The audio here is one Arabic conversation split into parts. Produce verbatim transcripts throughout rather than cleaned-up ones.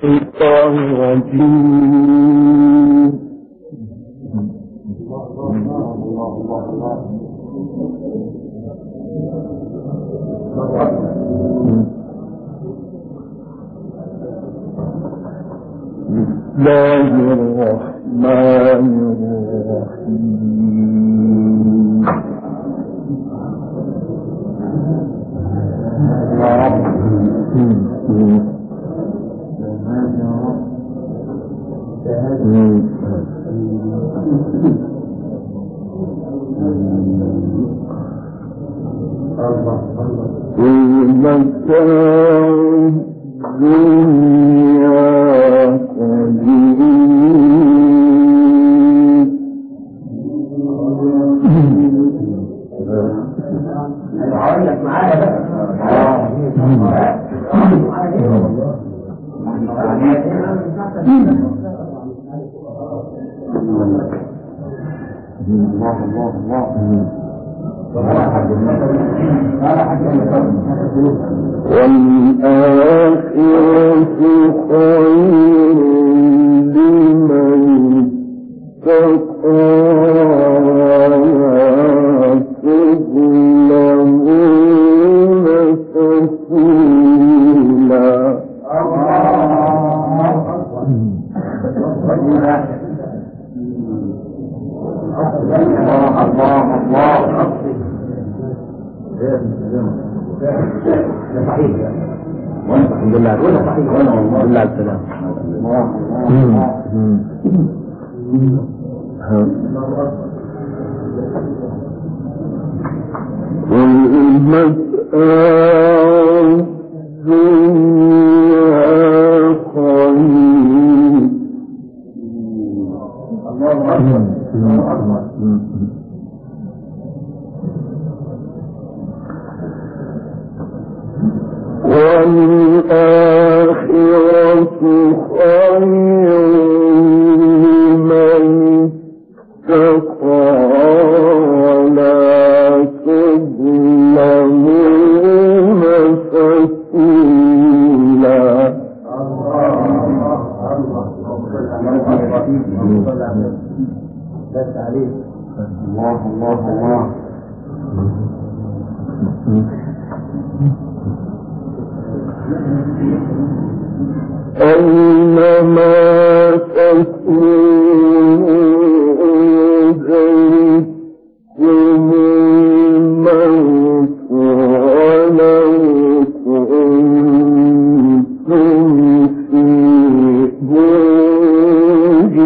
الشيطان الرجيم. بسم الله الرحمن الرحيم. والآخرة خير لمن اتقى ولا تظلمون فتيلا. الحمد لله الحمد لله السلام. والآخرة خير لمن اتقى ولا تظلمون فتيلا. الله الله الله. أينما تكونوا يدرككم الموت ولو كنتم في بروج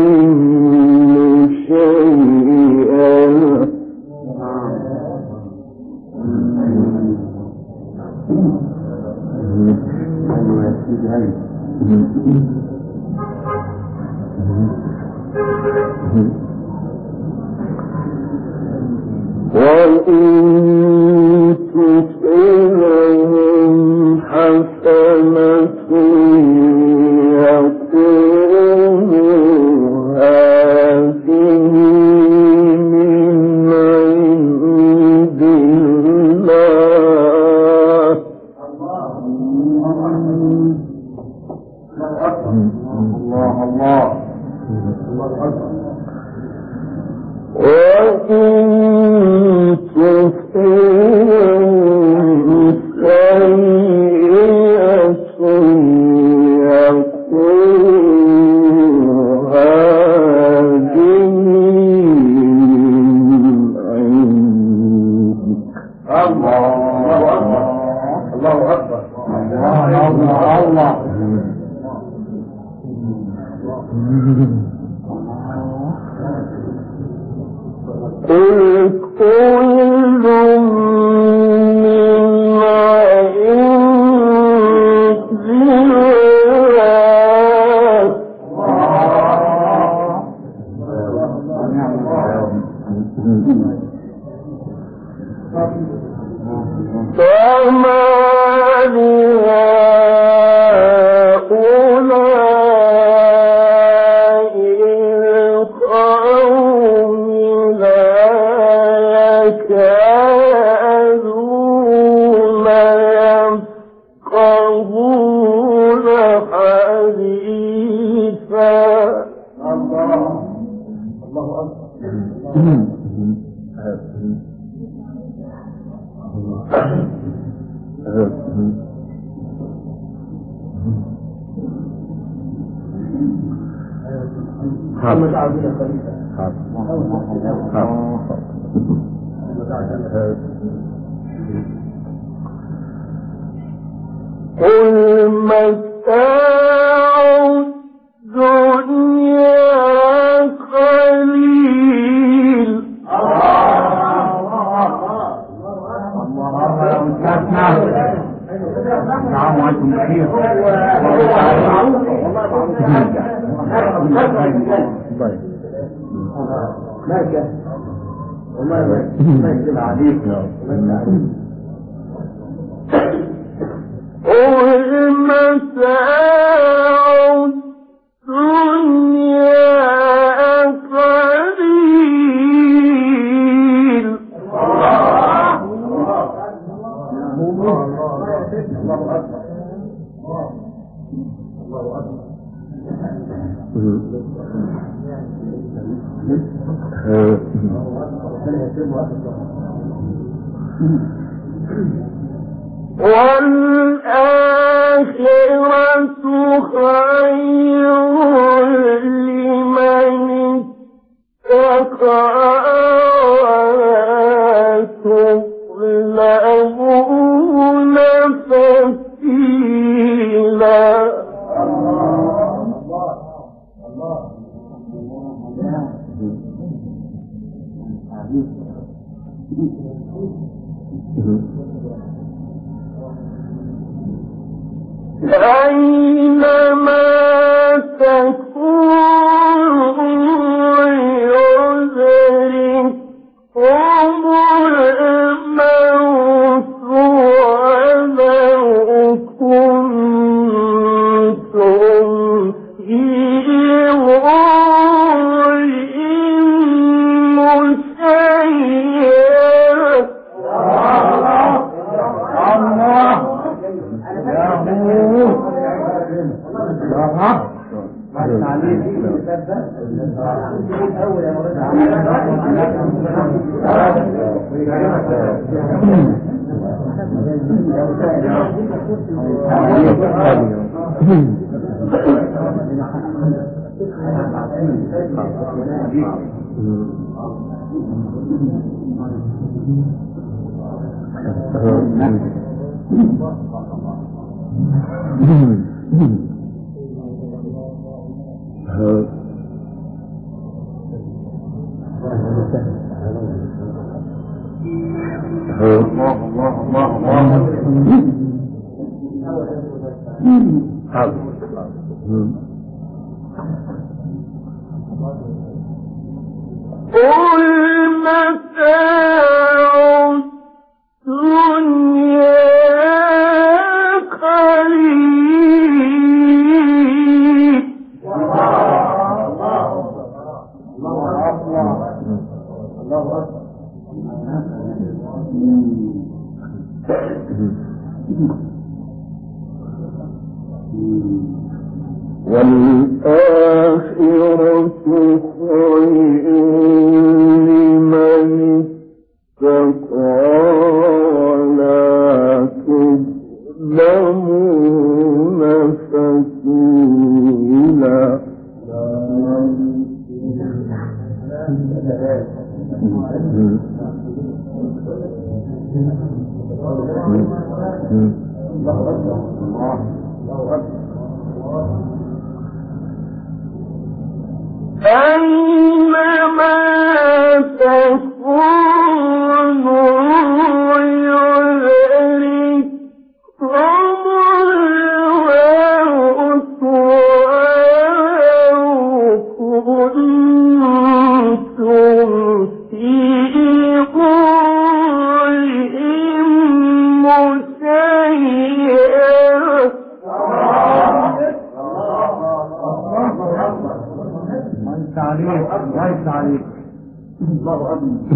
مشيدة. وإن تصبهم حسنة يقولوا هذه من عند الله. الله الله. وإن تصبهم سيئة يقولوا هذه من عندك. الله أكبر الله أكبر الله الله. قل كل من عند الله فما لهؤلاء القوم لا يكادون خليفة. الله الله أكبر. محمد عبد الخليفة. قل متاع الدنيا قليل. نعم وأنتم بخير. والله ما يكتب عليك. قل متاع الدنيا قليل. والآخرة خير لمن اتقى وتظلمون فتيلا. أينما تكونوا يدرككم الموت ولو كنتم في غرور مشيد. قل متاع الدنيا قليل. والآخرة خير لمن اتقى ولا تظلمون فتيلا. أينما تكونوا يدرككم الموت ولو كنتم في غرور مشيد. عليك ليس عليك. الله أكبر.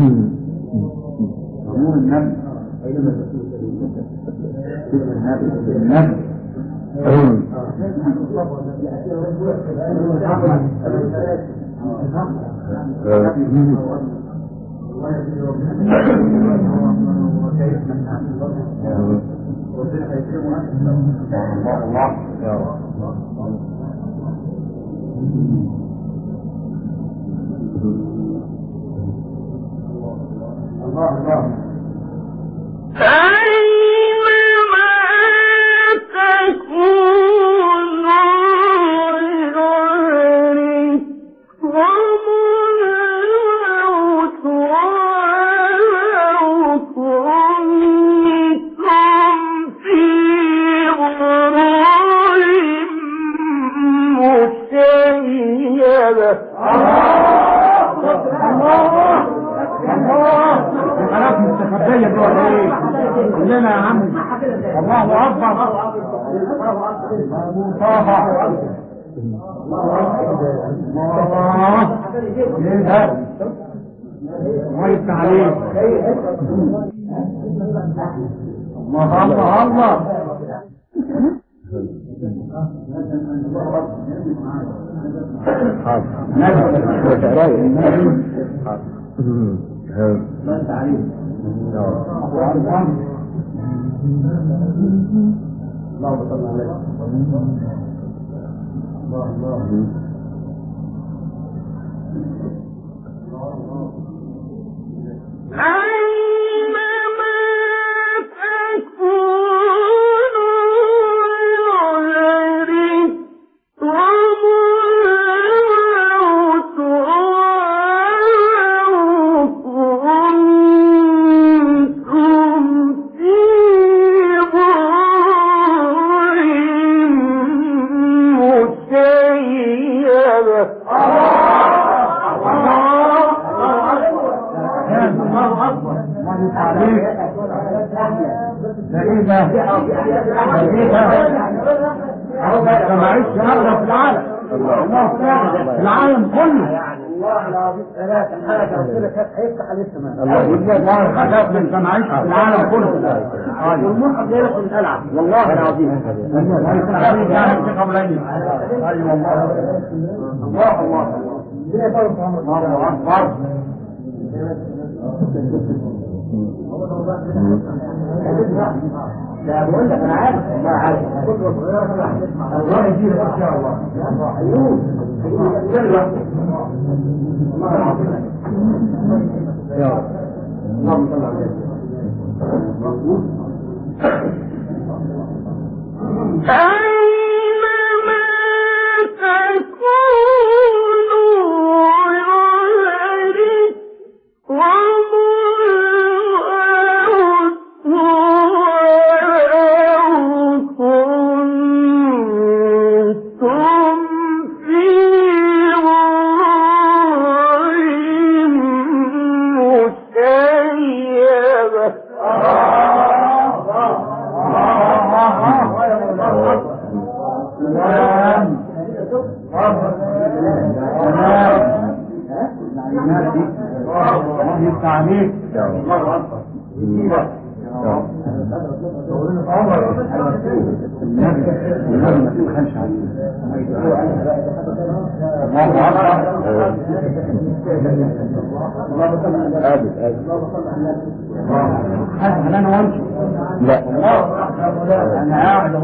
نور النبي. أينما تكون النبي النبي الله الله الله العالم كله والله العظيم ثلاثة حاجة ربنا كانت هيفتح عليه السماء الله والله حاجات من سمعيش العالم كله والمصحف جاي لك من القلعة والله العظيم ايوه الله الله الله اكبر لا بقول لك انا عارف والله عارف خطوه صغيره الله يجيبك ان شاء الله ايوه يلا الله العظيم يا اللهم صل على أينما تكونوا لا انا قاعد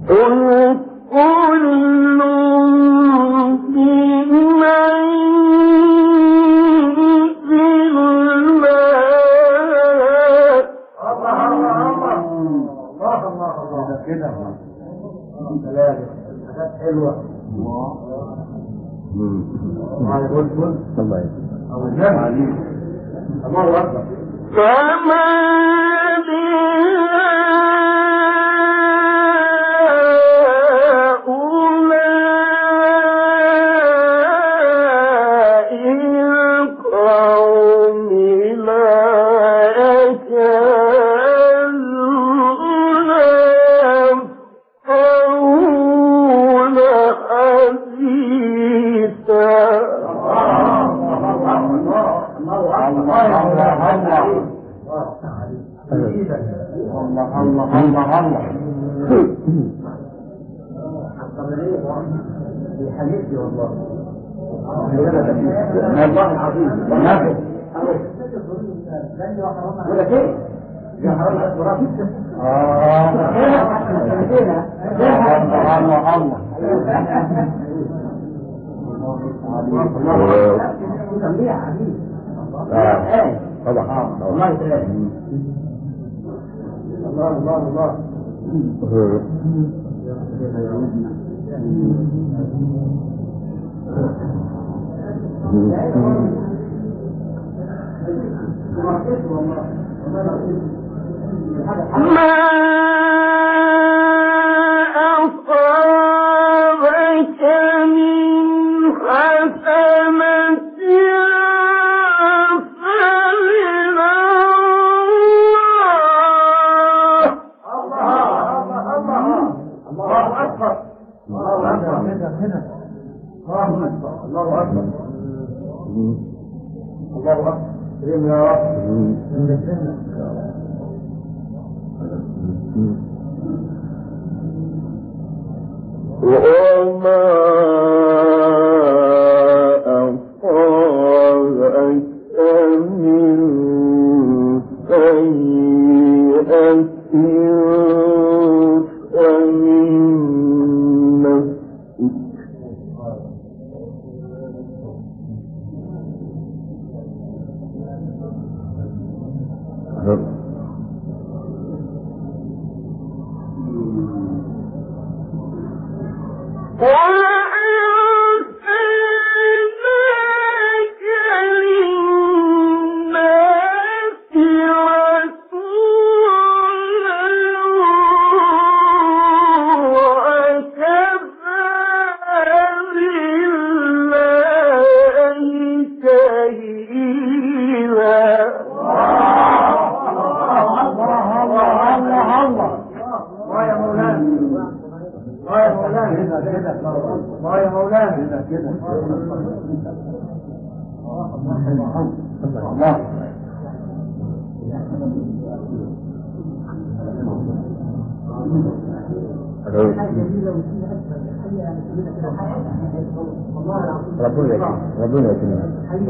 ربنا يكرمك ربنا يكرمك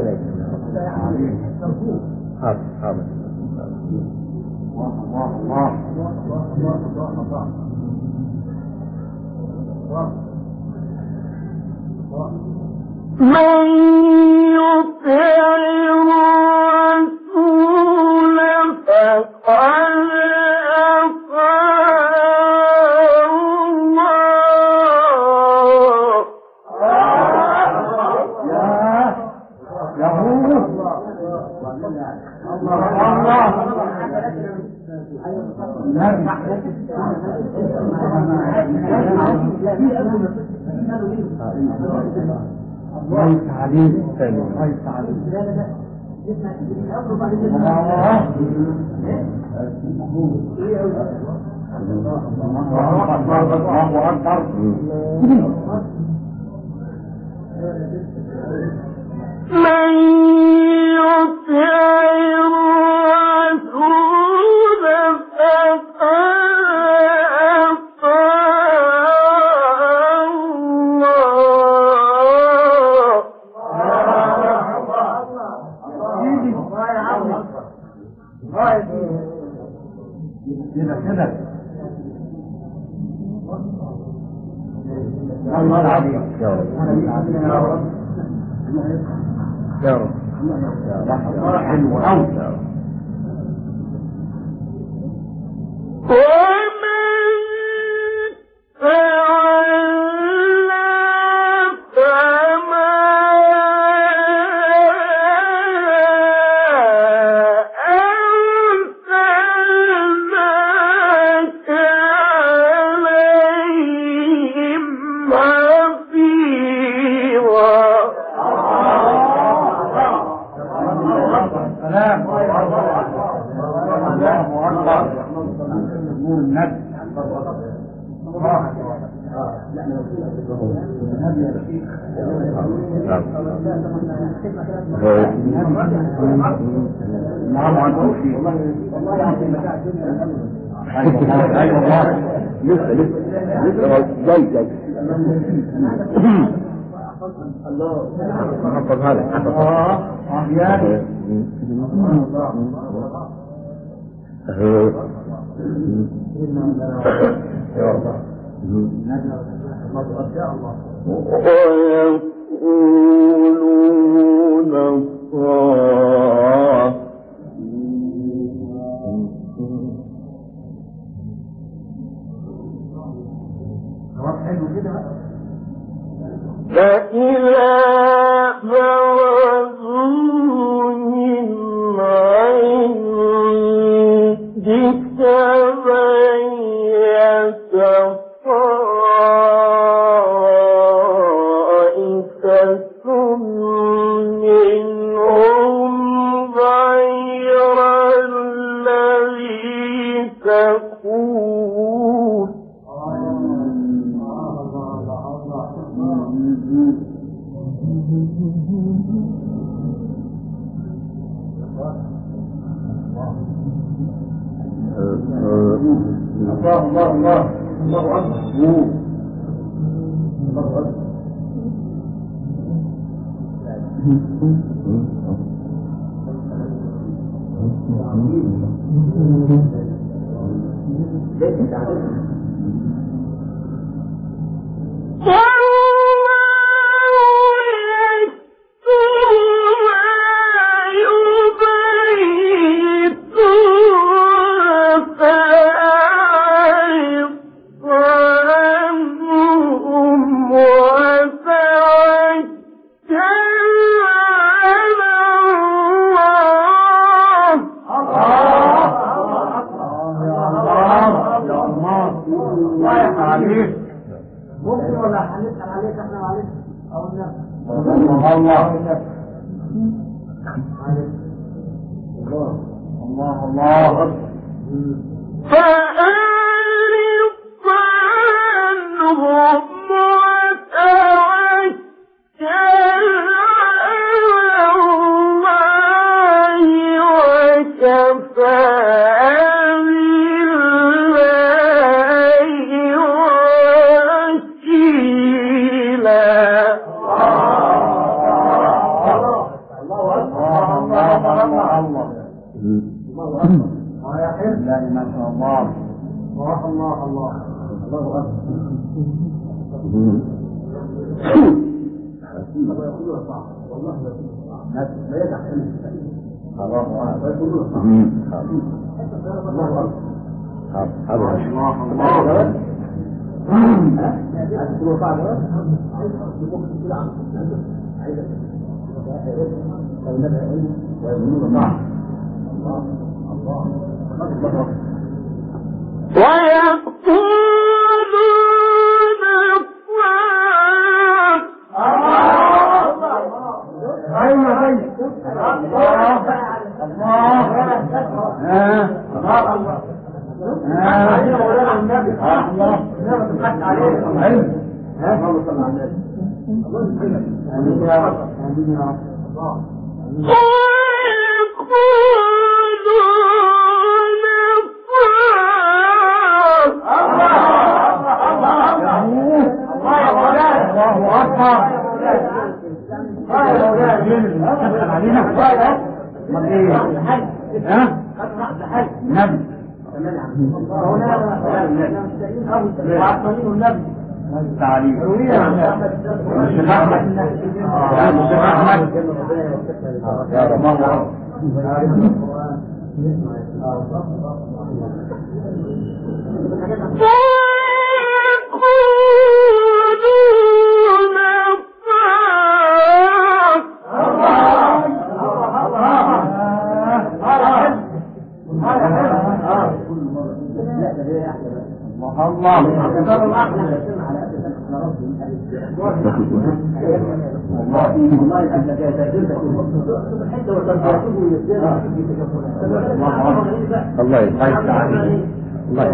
حاضر حاضر من يطع الرسول فقد الله تعليم الله تعليم الله أكبر من يطع الرسول فقد كده كده الله العظيم يا رب يا رب الله حلو قوي يا رب. نعم عنده شيء والله ايوه والله لسه لسه لسه جاي جاي الله حفظها لك حفظها اه يعني يا رب ويقولون الله فإذا برزوا من عندك بيت طائفة منهم غير الذي تقول الله الله الله الله أكبر الله أكبر ممكن ولا هنسأل عليك احنا معلش او النفس الله الله الله الله فأعرض عنهم وتوكل على الله وكفى لا ما شاء الله الله الله الله الله أكبر والله لا يدع الله يقولون الله أكبر الله ويقولون تعليم الشيخ احمد يا الشيخ احمد يا رمضان الله الله يسعدك عليك الله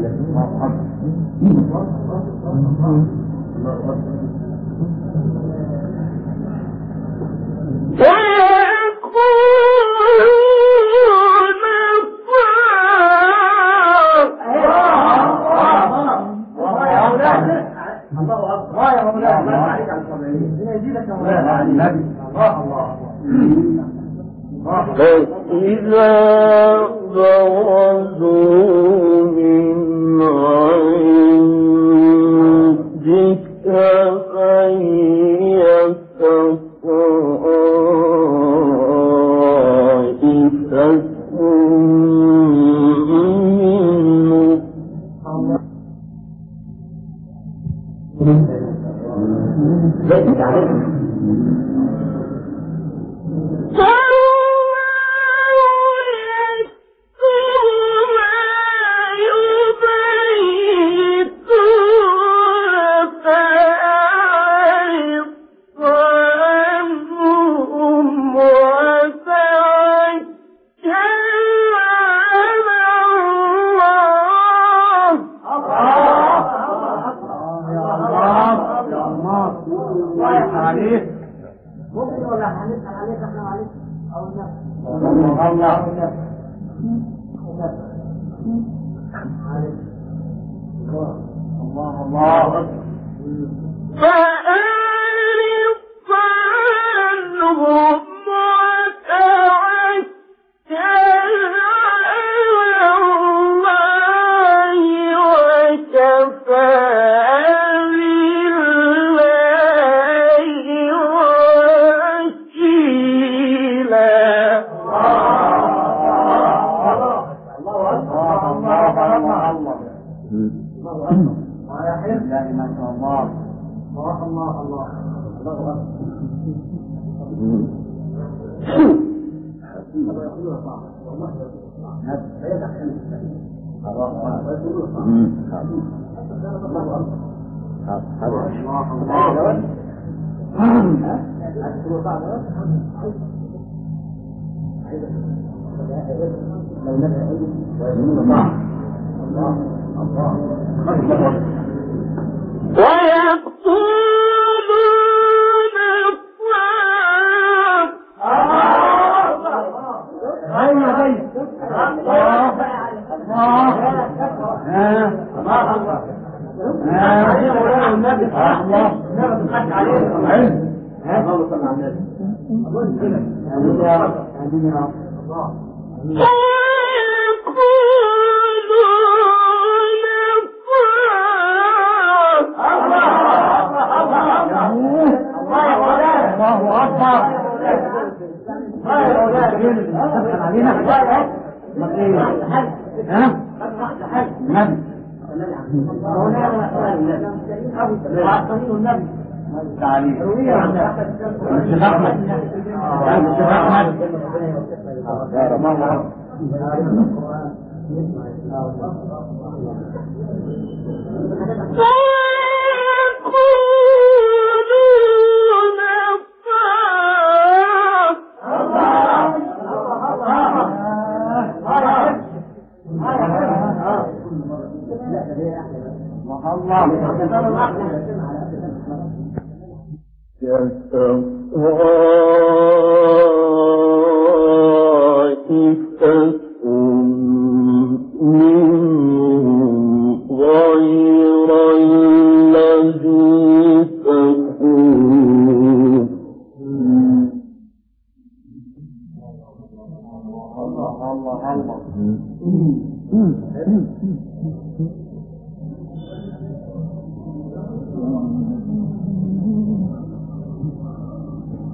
فإذا برزوا من عندك فيت طائفة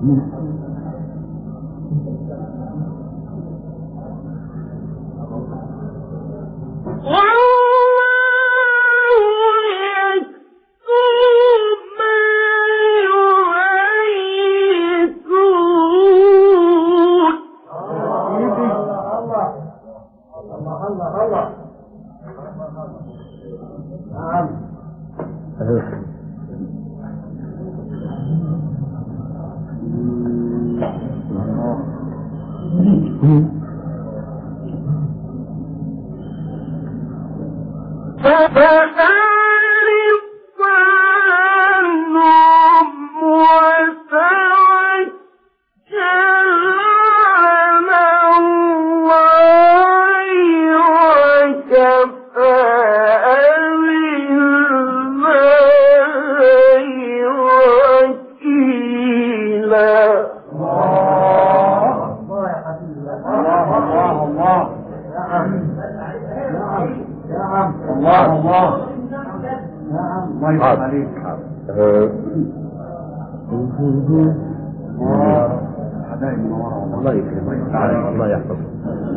الله يكرمك تعالى الله يحفظك.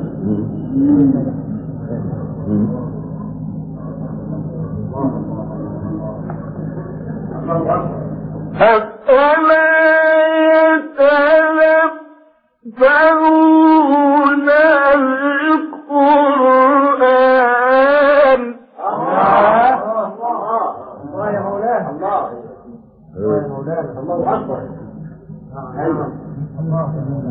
أفلا يتدبرون القرآن. الله يا مولانا الله الله يا مولانا الله أكبر. أيوة الله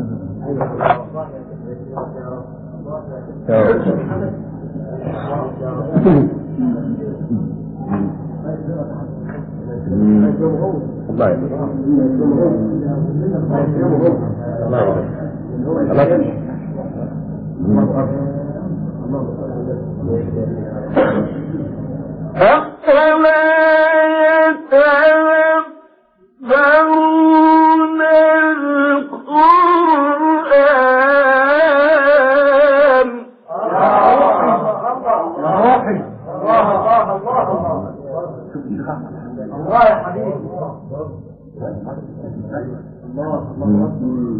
أفلا يتدبرون القرآن. الله يا حبيبي الله الله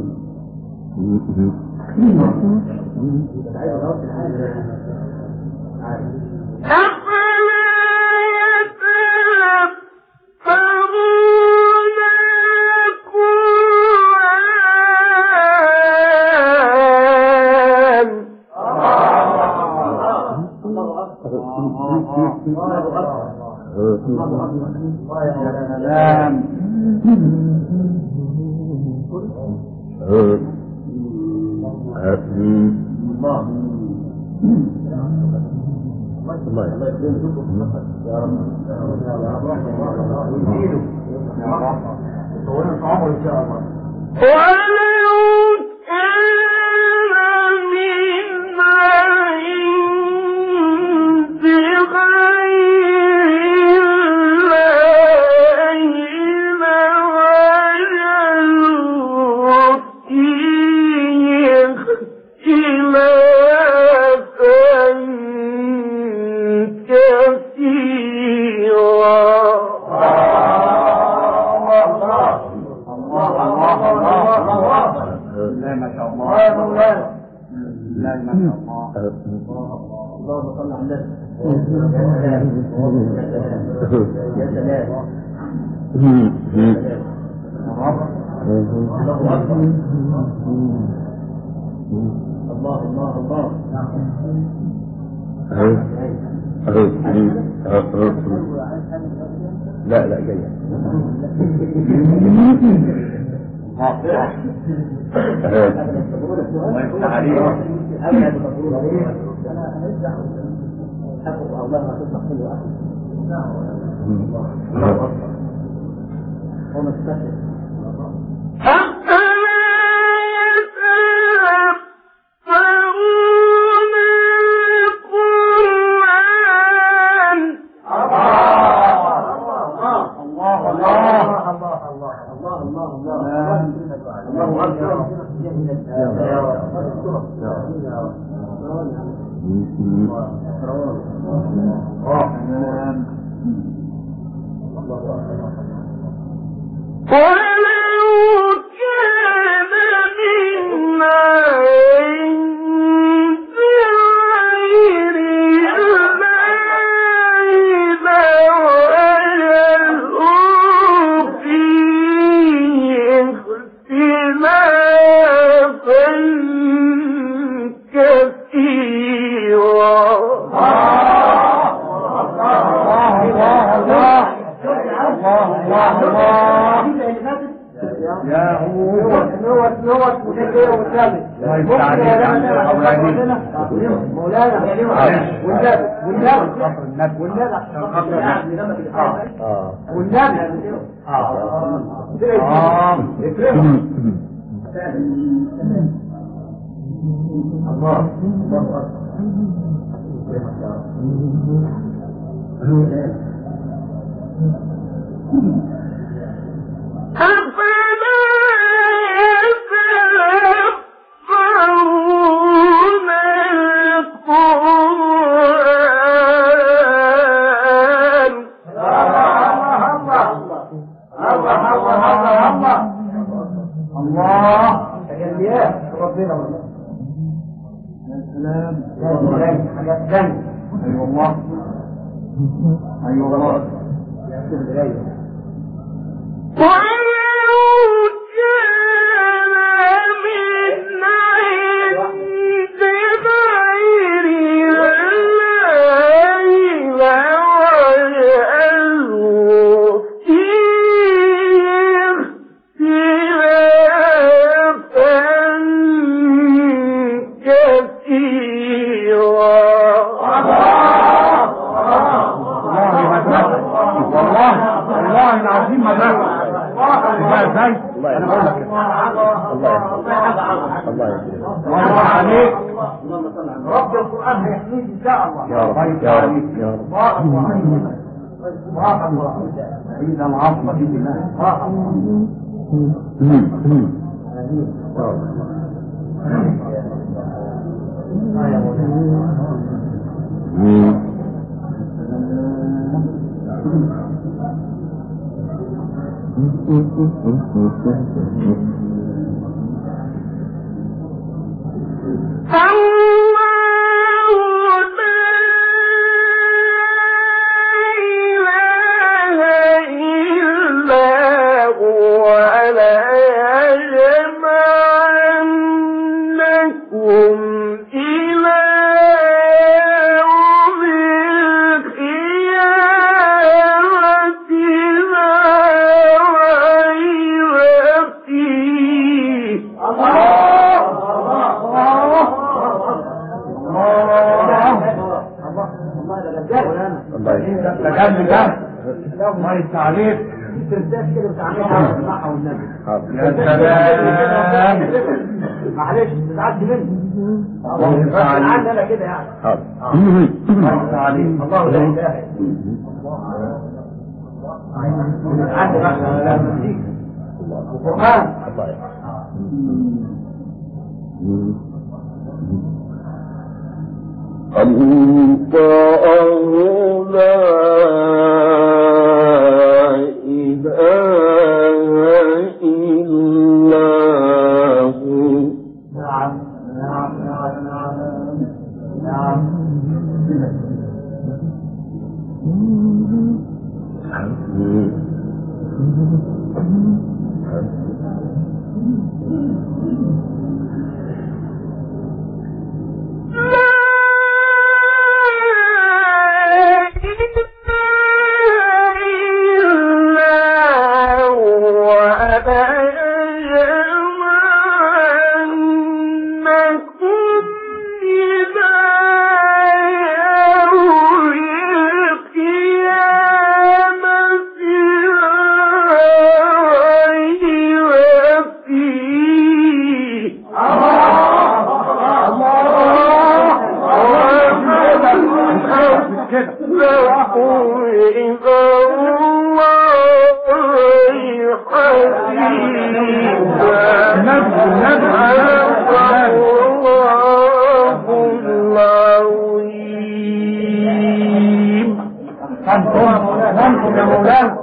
أفلا يتدبرون القرآن. ولو كان من عند غير الله لوجدوا فيه اختلافا كثيرا. ما شاء الله يا مولانا لا ما شاء الله اللهم صل على النبي. يا سلام الله الله الله لا لا جاي ولو كان يا هو هو هو مشكلة والثالث مولانا والنبي والنبي والنبي والنبي اه الله إذا العظمة في الله الله يستعليك ترداش كده وتعملها بالمحة والنبي يا سلام معلش تتعدي مني الله يستعليك عني انا كده يعني الله يستعليك الله لا اله الا عندي بقى لا نسيك وقرآن أنت أولى أنتم يا مولانا